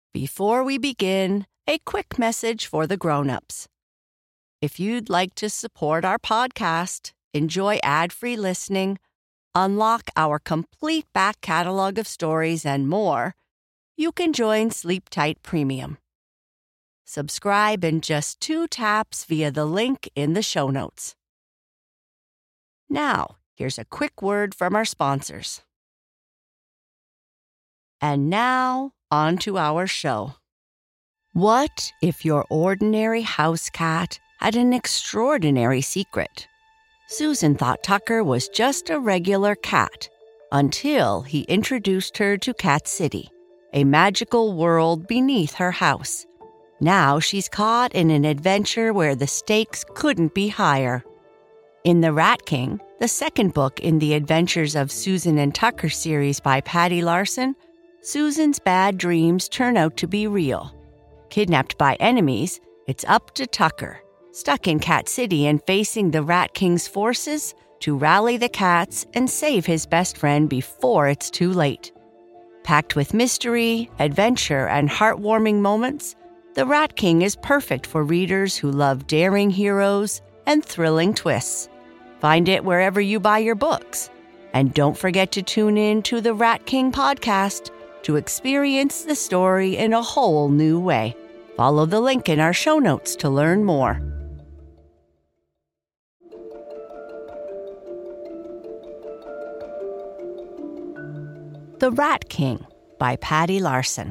Before we begin, a quick message for the grown-ups. If you'd like to support our podcast, enjoy ad-free listening, unlock our complete back catalog of stories, and more, you can join Sleep Tight Premium. Subscribe in just 2 taps via the link in the show notes. Now, here's a quick word from our sponsors. And now, on to our show. What if your ordinary house cat had an extraordinary secret? Susan thought Tucker was just a regular cat until he introduced her to Cat City, a magical world beneath her house. Now she's caught in an adventure where the stakes couldn't be higher. In The Rat King, the second book in the Adventures of Susan and Tucker series by Patty Larson, Susan's bad dreams turn out to be real. Kidnapped by enemies, it's up to Tucker, stuck in Cat City and facing the Rat King's forces, to rally the cats and save his best friend before it's too late. Packed with mystery, adventure, and heartwarming moments, The Rat King is perfect for readers who love daring heroes and thrilling twists. Find it wherever you buy your books. And don't forget to tune in to the Rat King podcast to experience the story in a whole new way. Follow the link in our show notes to learn more. The Rat King by Patty Larson.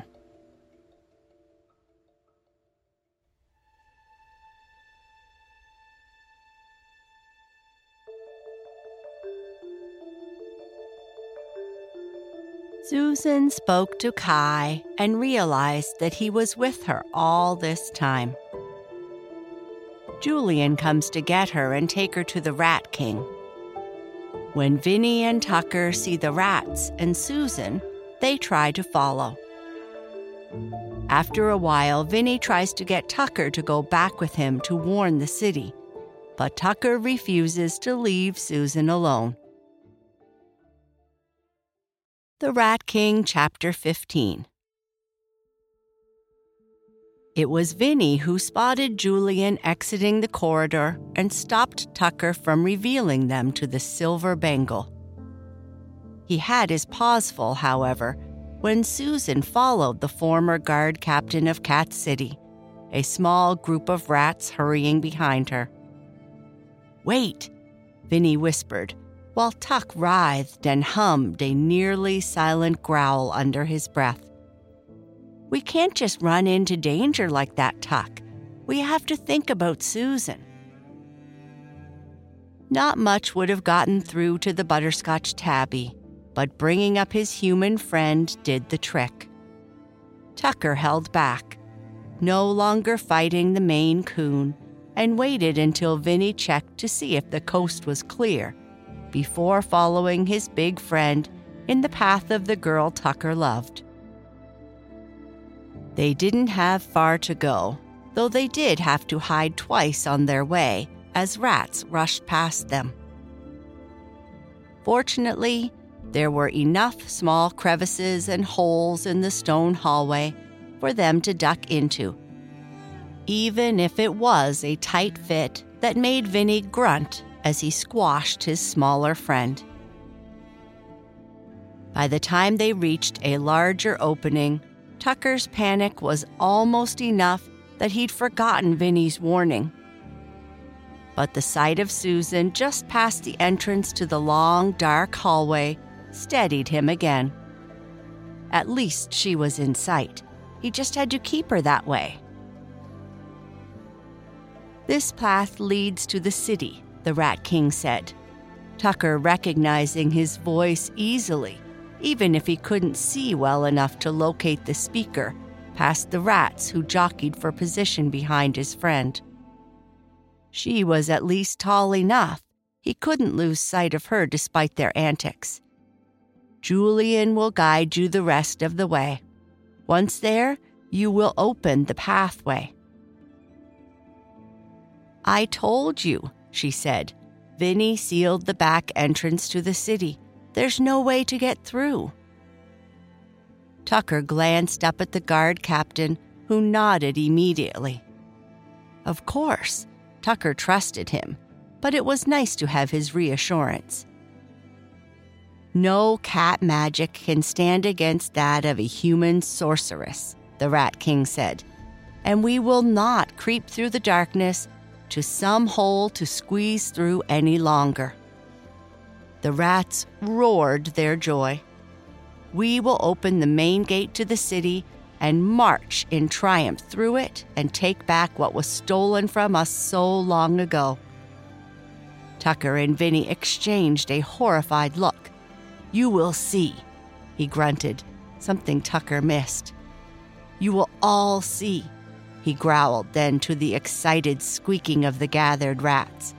Susan spoke to Kai and realized that he was with her all this time. Julian comes to get her and take her to the Rat King. When Vinny and Tucker see the rats and Susan, they try to follow. After a while, Vinny tries to get Tucker to go back with him to warn the city, but Tucker refuses to leave Susan alone. The Rat King, Chapter 15. It was Vinny who spotted Julian exiting the corridor and stopped Tucker from revealing them to the Silver Bangle. He had his paws full, however, when Susan followed the former guard captain of Cat City, a small group of rats hurrying behind her. "Wait," Vinny whispered, while Tuck writhed and hummed a nearly silent growl under his breath. "We can't just run into danger like that, Tuck. We have to think about Susan." Not much would have gotten through to the butterscotch tabby, but bringing up his human friend did the trick. Tucker held back, no longer fighting the Maine Coon, and waited until Vinny checked to see if the coast was clear before following his big friend in the path of the girl Tucker loved. They didn't have far to go, though they did have to hide twice on their way as rats rushed past them. Fortunately, there were enough small crevices and holes in the stone hallway for them to duck into, even if it was a tight fit that made Vinny grunt as he squashed his smaller friend. By the time they reached a larger opening, Tucker's panic was almost enough that he'd forgotten Vinny's warning. But the sight of Susan just past the entrance to the long, dark hallway steadied him again. At least she was in sight. He just had to keep her that way. "This path leads to the city," the Rat King said, Tucker recognizing his voice easily, even if he couldn't see well enough to locate the speaker past the rats who jockeyed for position behind his friend. She was at least tall enough. He couldn't lose sight of her despite their antics. "Julian will guide you the rest of the way. Once there, you will open the pathway." "I told you," she said. "Vinny sealed the back entrance to the city. There's no way to get through." Tucker glanced up at the guard captain, who nodded immediately. Of course, Tucker trusted him, but it was nice to have his reassurance. No cat magic can stand against that of a human sorceress, the Rat King said, and we will not creep through the darkness to some hole to squeeze through any longer. The rats roared their joy. We will open the main gate to the city and march in triumph through it and take back what was stolen from us so long ago. Tucker and Vinny exchanged a horrified look. You will see, he grunted, something Tucker missed. You will all see, he growled then to the excited squeaking of the gathered rats.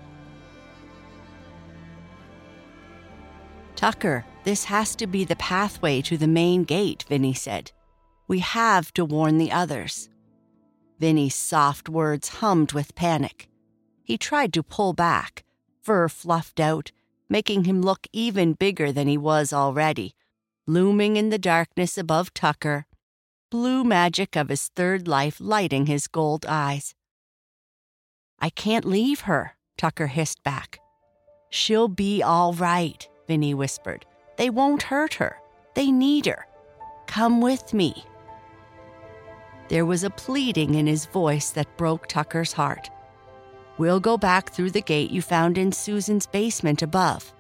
Tucker, this has to be the pathway to the main gate, Vinny said. We have to warn the others. Vinny's soft words hummed with panic. He tried to pull back, fur fluffed out, making him look even bigger than he was already, looming in the darkness above Tucker, blue magic of his third life lighting his gold eyes. I can't leave her, Tucker hissed back. She'll be all right, Vinny whispered. They won't hurt her. They need her. Come with me. There was a pleading in his voice that broke Tucker's heart. We'll go back through the gate you found in Susan's basement above.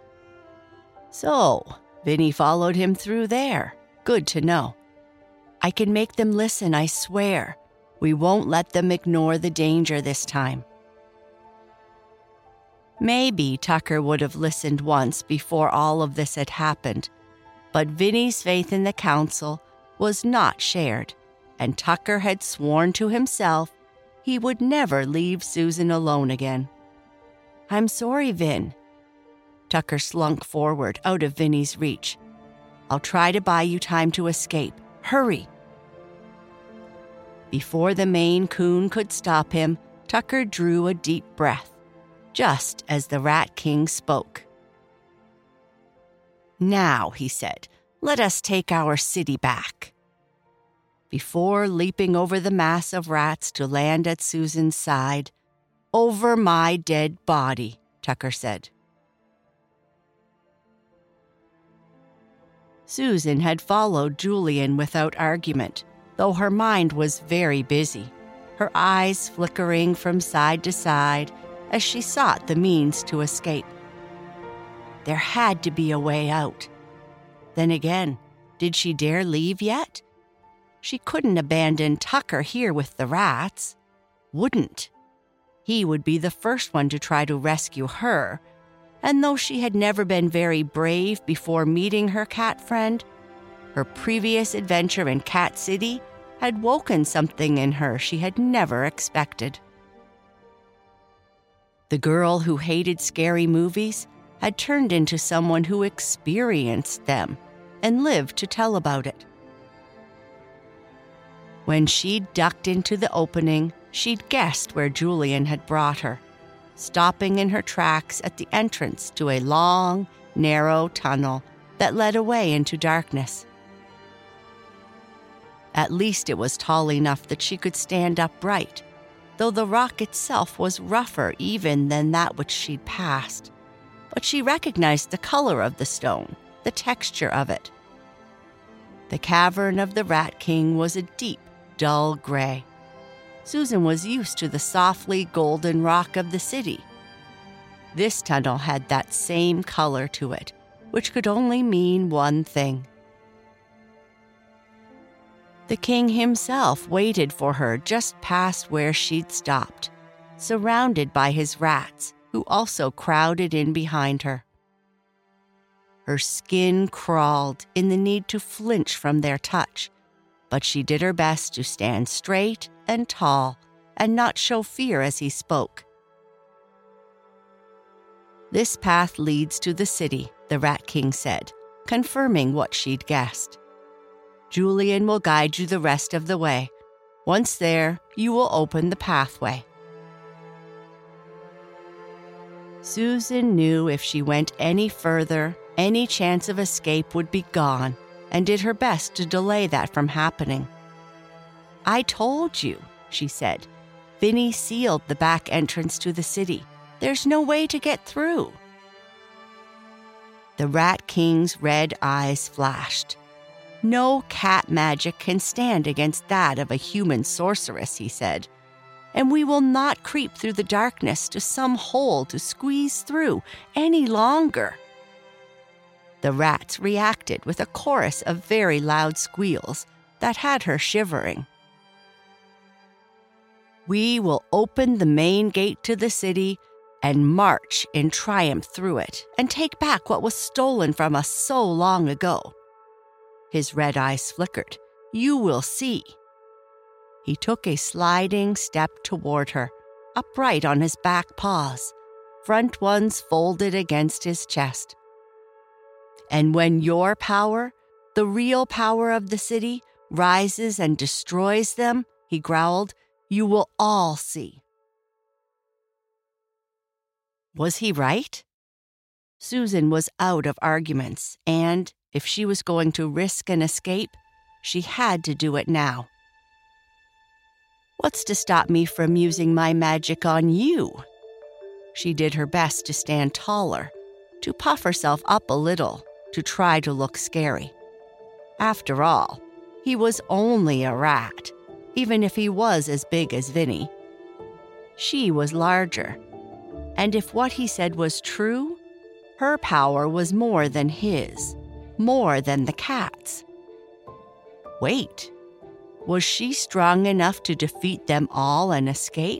So, Vinny followed him through there. Good to know. I can make them listen, I swear. We won't let them ignore the danger this time. Maybe Tucker would have listened once before all of this had happened, but Vinny's faith in the council was not shared, and Tucker had sworn to himself he would never leave Susan alone again. I'm sorry, Vin. Tucker slunk forward, out of Vinny's reach. I'll try to buy you time to escape. Hurry. Before the Maine Coon could stop him, Tucker drew a deep breath, just as the Rat King spoke. Now, he said, let us take our city back. Before leaping over the mass of rats to land at Susan's side, over my dead body, Tucker said. Susan had followed Julian without argument, though her mind was very busy, her eyes flickering from side to side as she sought the means to escape. There had to be a way out. Then again, did she dare leave yet? She couldn't abandon Tucker here with the rats. Wouldn't. He would be the first one to try to rescue her, and though she had never been very brave before meeting her cat friend, her previous adventure in Cat City had woken something in her she had never expected. The girl who hated scary movies had turned into someone who experienced them and lived to tell about it. When she'd ducked into the opening, she'd guessed where Julian had brought her, stopping in her tracks at the entrance to a long, narrow tunnel that led away into darkness. At least it was tall enough that she could stand upright, though the rock itself was rougher even than that which she'd passed. But she recognized the color of the stone, the texture of it. The cavern of the Rat King was a deep, dull gray. Susan was used to the softly golden rock of the city. This tunnel had that same color to it, which could only mean one thing. The king himself waited for her just past where she'd stopped, surrounded by his rats, who also crowded in behind her. Her skin crawled in the need to flinch from their touch, but she did her best to stand straight and tall and not show fear as he spoke. This path leads to the city, the Rat King said, confirming what she'd guessed. Julian will guide you the rest of the way. Once there, you will open the pathway. Susan knew if she went any further, any chance of escape would be gone, and did her best to delay that from happening. "I told you," she said. "Vinny sealed the back entrance to the city. There's no way to get through." The Rat King's red eyes flashed. "No cat magic can stand against that of a human sorceress," he said. "And we will not creep through the darkness to some hole to squeeze through any longer." The rats reacted with a chorus of very loud squeals that had her shivering. "We will open the main gate to the city and march in triumph through it and take back what was stolen from us so long ago." His red eyes flickered. "You will see." He took a sliding step toward her, upright on his back paws, front ones folded against his chest. "And when your power, the real power of the city, rises and destroys them," he growled, "you will all see." Was he right? Susan was out of arguments, and if she was going to risk an escape, she had to do it now. "What's to stop me from using my magic on you?" She did her best to stand taller, to puff herself up a little, to try to look scary. After all, he was only a rat, even if he was as big as Vinny. She was larger, and if what he said was true, her power was more than his, more than the cat's. Wait, was she strong enough to defeat them all and escape?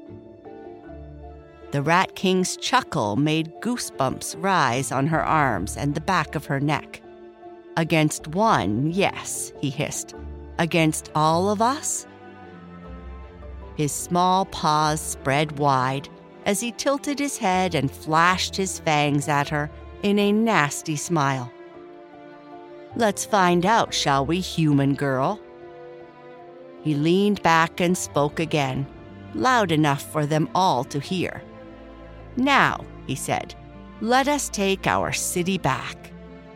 The Rat King's chuckle made goosebumps rise on her arms and the back of her neck. "Against one, yes," he hissed. "Against all of us?" His small paws spread wide as he tilted his head and flashed his fangs at her in a nasty smile. "Let's find out, shall we, human girl?" He leaned back and spoke again, loud enough for them all to hear. "Now," he said, "let us take our city back."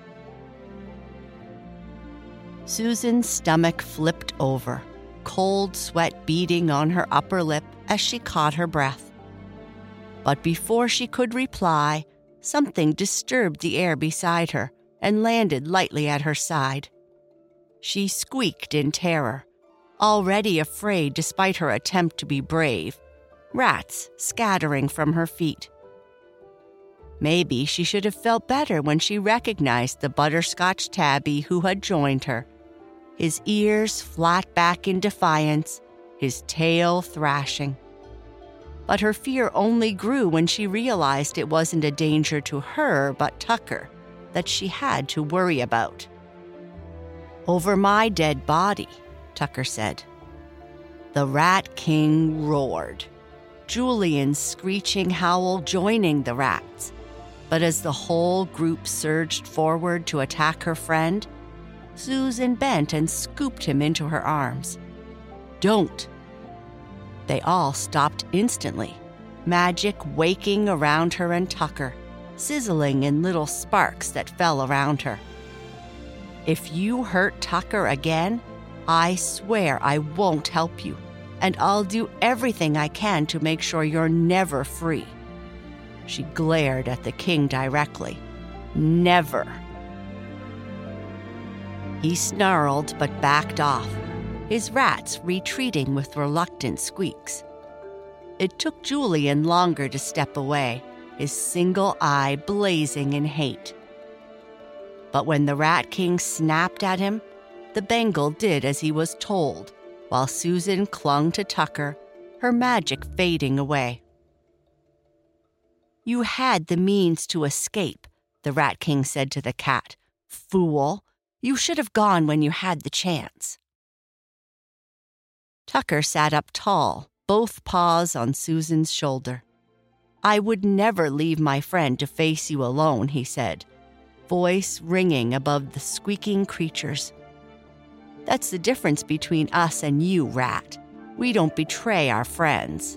Susan's stomach flipped over, cold sweat beading on her upper lip as she caught her breath. But before she could reply, something disturbed the air beside her and landed lightly at her side. She squeaked in terror, already afraid despite her attempt to be brave, rats scattering from her feet. Maybe she should have felt better when she recognized the butterscotch tabby who had joined her, his ears flat back in defiance, his tail thrashing. But her fear only grew when she realized it wasn't a danger to her but Tucker that she had to worry about. "Over my dead body," Tucker said. The Rat King roared, Julian's screeching howl joining the rats. But as the whole group surged forward to attack her friend, Susan bent and scooped him into her arms. "Don't!" They all stopped instantly, magic waking around her and Tucker, sizzling in little sparks that fell around her. "If you hurt Tucker again, I swear I won't help you, and I'll do everything I can to make sure you're never free." She glared at the king directly. "Never." He snarled but backed off, his rats retreating with reluctant squeaks. It took Julian longer to step away, his single eye blazing in hate. But when the Rat King snapped at him, the Bengal did as he was told, while Susan clung to Tucker, her magic fading away. "You had the means to escape," the Rat King said to the cat. "Fool! You should have gone when you had the chance." Tucker sat up tall, both paws on Susan's shoulder. "I would never leave my friend to face you alone," he said, voice ringing above the squeaking creatures. "That's the difference between us and you, Rat. We don't betray our friends."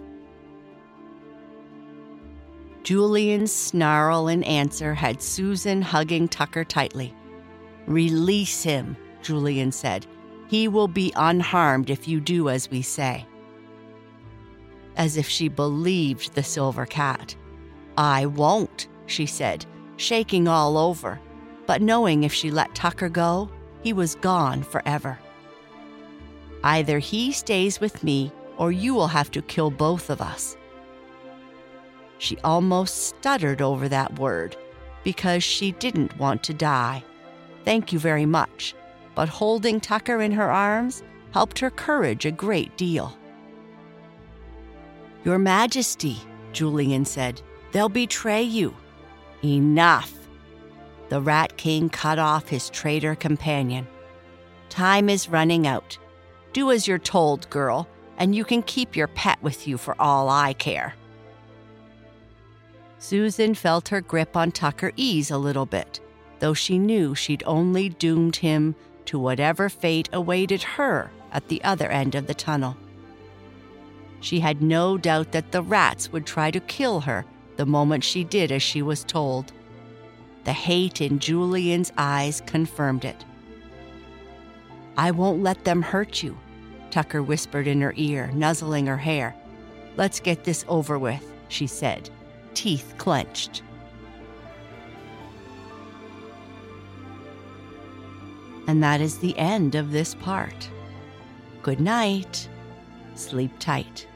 Julian's snarl in answer had Susan hugging Tucker tightly. "Release him," Julian said. "He will be unharmed if you do as we say." As if she believed the silver cat. "I won't," she said, shaking all over, but knowing if she let Tucker go, he was gone forever. "Either he stays with me, or you will have to kill both of us." She almost stuttered over that word, because she didn't want to die. Thank you very much, but holding Tucker in her arms helped her courage a great deal. "Your Majesty," Julian said, "they'll betray you." "Enough!" The Rat King cut off his traitor companion. "Time is running out. Do as you're told, girl, and you can keep your pet with you for all I care." Susan felt her grip on Tucker ease a little bit, though she knew she'd only doomed him to whatever fate awaited her at the other end of the tunnel. She had no doubt that the rats would try to kill her the moment she did as she was told. The hate in Julian's eyes confirmed it. "I won't let them hurt you," Tucker whispered in her ear, nuzzling her hair. "Let's get this over with," she said, teeth clenched. And that is the end of this part. Good night. Sleep tight.